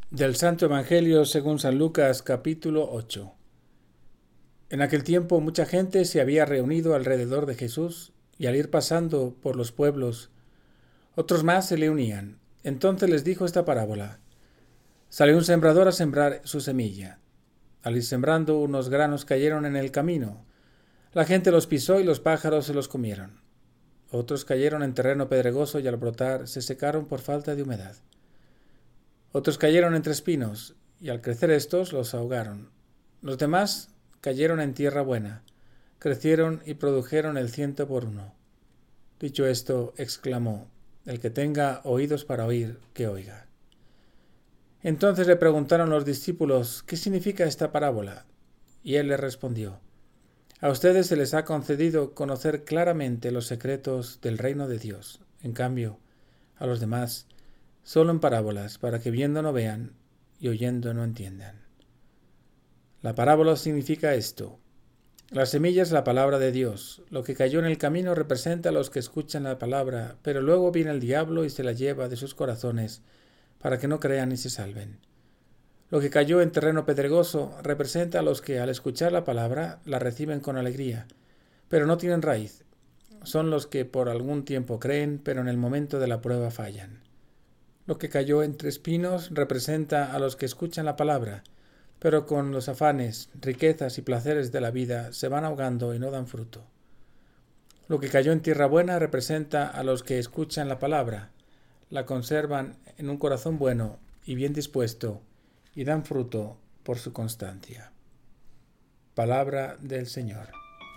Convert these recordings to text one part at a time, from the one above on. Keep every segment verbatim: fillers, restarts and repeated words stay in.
Del Santo Evangelio según San Lucas, capítulo ocho. En aquel tiempo mucha gente se había reunido alrededor de Jesús, y al ir pasando por los pueblos, otros más se le unían. Entonces les dijo esta parábola. Salió un sembrador a sembrar su semilla. Al ir sembrando, unos granos cayeron en el camino. La gente los pisó y los pájaros se los comieron. Otros cayeron en terreno pedregoso y al brotar se secaron por falta de humedad. Otros cayeron entre espinos, y al crecer estos los ahogaron. Los demás cayeron en tierra buena, crecieron y produjeron el ciento por uno. Dicho esto, exclamó: El que tenga oídos para oír, que oiga. Entonces le preguntaron los discípulos: ¿Qué significa esta parábola? Y él les respondió: A ustedes se les ha concedido conocer claramente los secretos del reino de Dios. En cambio, a los demás, solo en parábolas, para que viendo no vean y oyendo no entiendan. La parábola significa esto. La semilla es la palabra de Dios. Lo que cayó en el camino representa a los que escuchan la palabra, pero luego viene el diablo y se la lleva de sus corazones para que no crean y se salven. Lo que cayó en terreno pedregoso representa a los que al escuchar la palabra la reciben con alegría, pero no tienen raíz. Son los que por algún tiempo creen, pero en el momento de la prueba fallan. Lo que cayó entre espinos representa a los que escuchan la palabra, pero con los afanes, riquezas y placeres de la vida se van ahogando y no dan fruto. Lo que cayó en tierra buena representa a los que escuchan la palabra, la conservan en un corazón bueno y bien dispuesto, y dan fruto por su constancia. Palabra del Señor.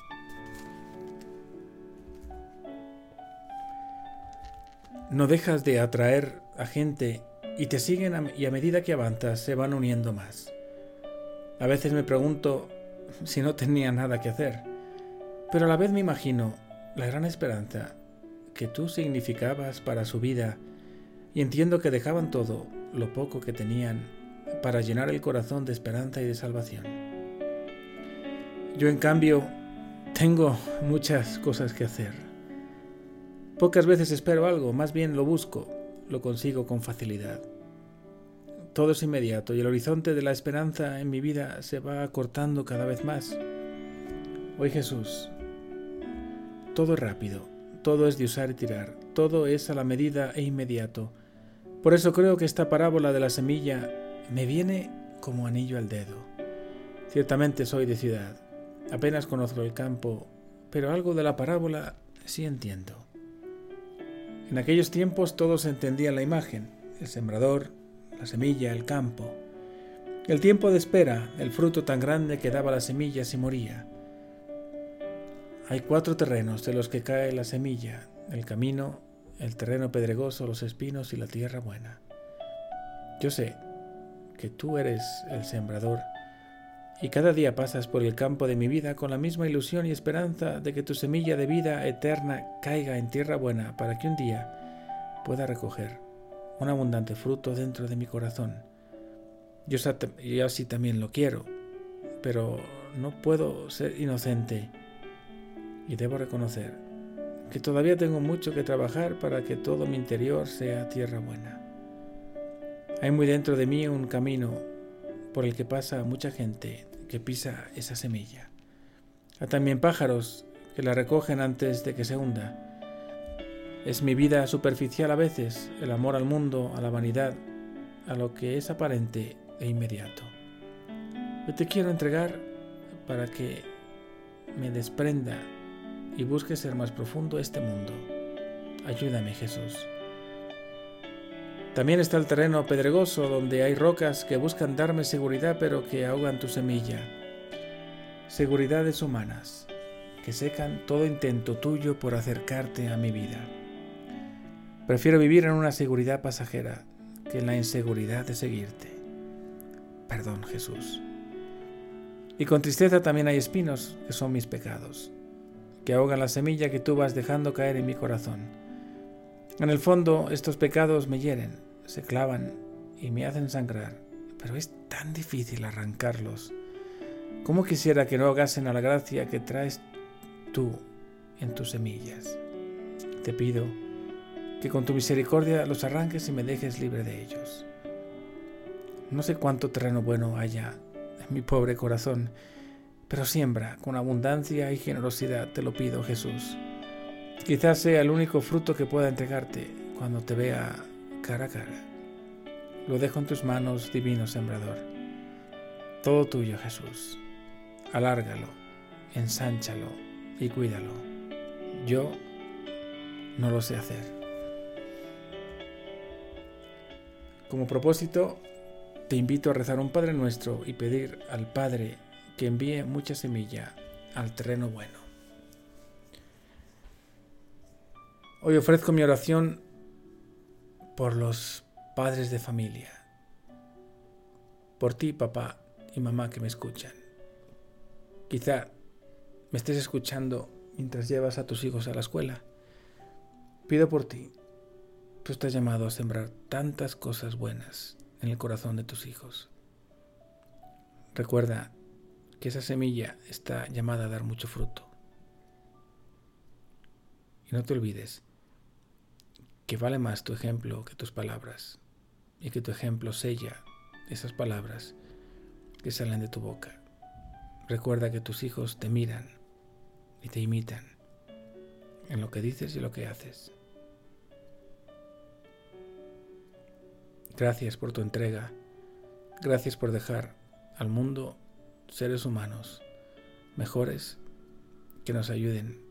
No dejas de atraer a gente y te siguen a, y a medida que avanzas se van uniendo más. A veces me pregunto si no tenía nada que hacer, pero a la vez me imagino la gran esperanza que tú significabas para su vida y entiendo que dejaban todo, lo poco que tenían, para llenar el corazón de esperanza y de salvación. Yo, en cambio, tengo muchas cosas que hacer. Pocas veces espero algo, más bien lo busco, lo consigo con facilidad. Todo es inmediato y el horizonte de la esperanza en mi vida se va acortando cada vez más. Hoy, Jesús, todo es rápido, todo es de usar y tirar, todo es a la medida e inmediato. Por eso creo que esta parábola de la semilla me viene como anillo al dedo. Ciertamente soy de ciudad, apenas conozco el campo, pero algo de la parábola sí entiendo. En aquellos tiempos todos entendían la imagen: el sembrador, la semilla, el campo. El tiempo de espera, el fruto tan grande que daba la semilla si moría. Hay cuatro terrenos de los que cae la semilla: el camino, el terreno pedregoso, los espinos y la tierra buena. Yo sé que tú eres el sembrador y cada día pasas por el campo de mi vida con la misma ilusión y esperanza de que tu semilla de vida eterna caiga en tierra buena para que un día pueda recoger un abundante fruto dentro de mi corazón. Yo, yo así también lo quiero, pero no puedo ser inocente y debo reconocer que todavía tengo mucho que trabajar para que todo mi interior sea tierra buena. Hay muy dentro de mí un camino por el que pasa mucha gente que pisa esa semilla. Hay también pájaros que la recogen antes de que se hunda. Es mi vida superficial a veces, el amor al mundo, a la vanidad, a lo que es aparente e inmediato. Yo te quiero entregar para que me desprenda y busque ser más profundo este mundo. Ayúdame, Jesús. También está el terreno pedregoso, donde hay rocas que buscan darme seguridad pero que ahogan tu semilla. Seguridades humanas que secan todo intento tuyo por acercarte a mi vida. Prefiero vivir en una seguridad pasajera que en la inseguridad de seguirte. Perdón, Jesús. Y con tristeza también hay espinos, que son mis pecados, que ahogan la semilla que tú vas dejando caer en mi corazón. En el fondo, estos pecados me hieren, se clavan y me hacen sangrar, pero es tan difícil arrancarlos. ¿Cómo quisiera que no ahogasen a la gracia que traes tú en tus semillas? Te pido que con tu misericordia los arranques y me dejes libre de ellos. No sé cuánto terreno bueno haya en mi pobre corazón, pero siembra con abundancia y generosidad, te lo pido, Jesús. Quizás sea el único fruto que pueda entregarte cuando te vea cara a cara. Lo dejo en tus manos, divino sembrador. Todo tuyo, Jesús. Alárgalo, ensánchalo y cuídalo. Yo no lo sé hacer. Como propósito, te invito a rezar un Padre Nuestro y pedir al Padre que envíe mucha semilla al terreno bueno. Hoy ofrezco mi oración por los padres de familia, por ti, papá y mamá que me escuchan. Quizá me estés escuchando mientras llevas a tus hijos a la escuela. Pido por ti. Tú estás llamado a sembrar tantas cosas buenas en el corazón de tus hijos. Recuerda que esa semilla está llamada a dar mucho fruto. Y no te olvides que vale más tu ejemplo que tus palabras, y que tu ejemplo sella esas palabras que salen de tu boca. Recuerda que tus hijos te miran y te imitan en lo que dices y lo que haces. Gracias por tu entrega. Gracias por dejar al mundo seres humanos mejores que nos ayuden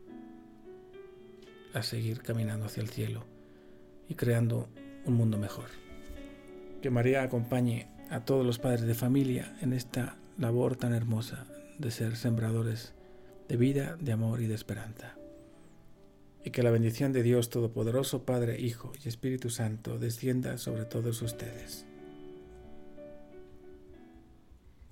a seguir caminando hacia el cielo y creando un mundo mejor. Que María acompañe a todos los padres de familia en esta labor tan hermosa de ser sembradores de vida, de amor y de esperanza. Y que la bendición de Dios Todopoderoso, Padre, Hijo y Espíritu Santo descienda sobre todos ustedes.